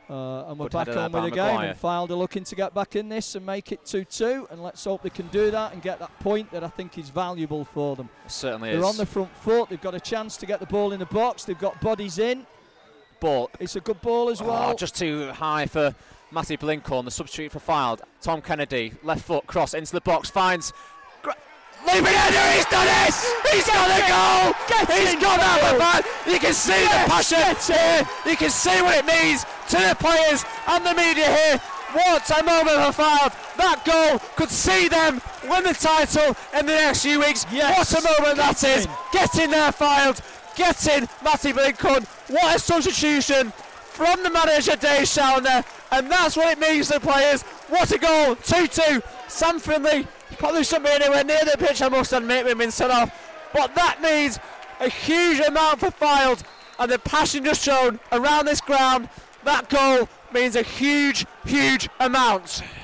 And we're back on with the game, and Fylde are looking to get back in this and make it 2-2, and let's hope they can do that and get that point that I think is valuable for them. It certainly They're is. on the front foot, they've got a chance to get the ball in the box, they've got bodies in. Ball. It's a good ball as well. Just too high for Matty Blinkhorn, the substitute for Fylde. Tom Kennedy, left foot, cross into the box, finds... Leaping header, he's done it! He's got the goal! He's got that, man! You can see the passion here! You can see what it means to the players and the media here. What a moment for Fylde! That goal could see them win the title in the next few weeks. What a moment that is! Get in there, Fylde! Get in, Matty Blinkhorn! What a substitution from the manager, Dave Challoner, and that's what it means to the players. What a goal! 2-2. Sam Finley probably shouldn't be anywhere near the pitch, I must admit, with been set off. But that means a huge amount for Fylde, and the passion just shown around this ground. That goal means a huge, huge amount.